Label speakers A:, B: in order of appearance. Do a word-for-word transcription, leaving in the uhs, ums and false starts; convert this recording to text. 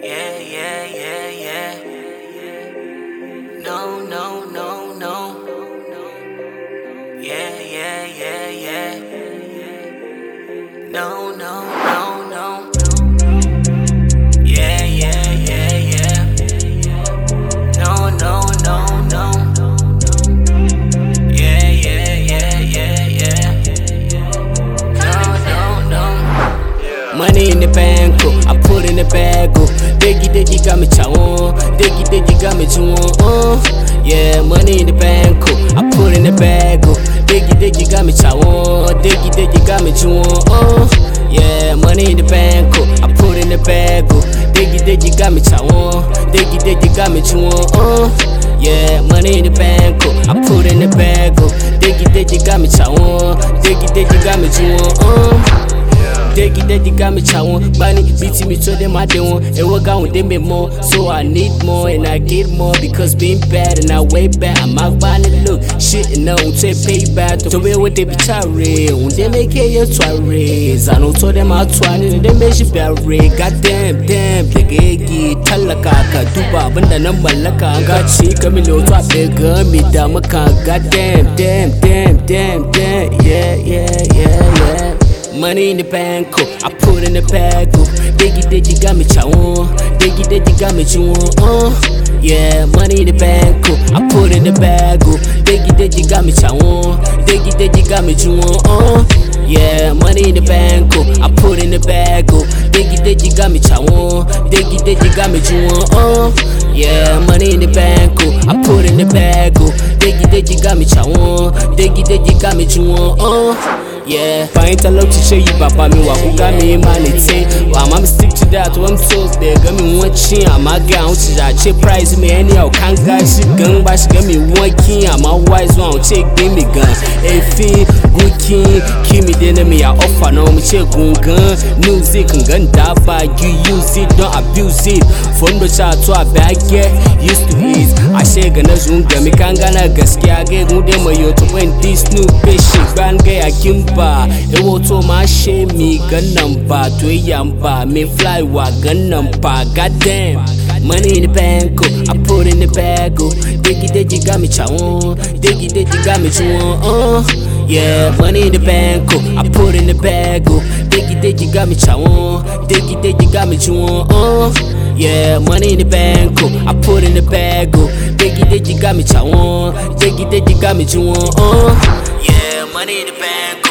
A: Yeah, yeah, yeah, yeah. No, no, no, no. Yeah, yeah, yeah, yeah. No, no, no, no. Yeah, yeah, yeah, yeah. No, no, no, no. Yeah, yeah, yeah, yeah, yeah. No, no, no. Money in the bank, oh, I put in the bag, oh. Diggy, diggy, got me chawon. Diggy, diggy, got me chawon, uh. Yeah, money in the bank, oh, I put in the bag, oh. Diggy, diggy, got me chawon. Diggy, diggy, got me chawon, uh. Yeah, money in the bank, oh, I put in the bag, oh. Diggy, diggy, got me chawon. Diggy, diggy, got me chawon, uh. Yeah, money in the bank, oh, I put in the bag, oh. Diggy, diggy, got me chawon. Diggy, diggy, got me chawon, uh. Diggy, diggy, got me chawon. Bunny, beating me to them, I don't. And we're going to me more. So I need more and I get more. Because being bad and I way back. I'm out by the look. Shit, and I don't take payback. So where would they be tired? When they make it your twice. I don't tell them how twice. And they make you bury. Goddamn, damn. The gay talaka. Duba, bunda number laka. Got chick, I'm in the top. Bigger, me damaka. Goddamn, damn, damn, damn, damn. Yeah, yeah, yeah, yeah. Money in the bank, oh, I put in the bag, oh. Diggy, diggy, got me chawon. Diggy, diggy, got me chawon, uh. Yeah, money in the bank, oh, I put in the bag, oh. Diggy, diggy, got me chawon. Diggy, diggy, got me chawon, uh. Yeah, money in the bank, oh, I put in the bag, oh. Diggy, diggy, got me chawon. Diggy, diggy, got me chawon, uh. Yeah, money in the bank, oh, I put in the bag, oh. Diggy, diggy, got me chawon. Diggy, diggy, got me chawon, uh. Yeah, find a lot to show you, Papa. Me, what who got me, man? It's say, well, I'm stick to that. One toast, they got me one chin. I'm a gown to that cheap price. Me, anyhow, can't guys, she gun, but she got me one king. I'm a wise one, check, give me gun. Hey, fee, good king, keep me then me. I offer no, me check gun gun. Music and gun dabba, you use it, don't abuse it. Phone the shot to a bag, yeah, used to ease. I say, gonna zoom, me can't gonna gaska, get good demo, you to win this new patient, grand guy, I kim. Ewo to my shame me gun number to a yamba me fly wa gun number. Goddamn, money in the bank, oh, I put in the bag, oh. Diggy, diggy, got me chawon. Diggy, diggy, got me chawon, uh. Yeah, money in the bank, oh, I put in the bag, oh. Diggy, diggy, got me chawon. Diggy, diggy, got me chawon, uh. Yeah, money in the bank, oh, I put in the bag, oh. Diggy, diggy, got me chawon. Diggy, diggy, got me chawon, uh. Yeah, money in the bank.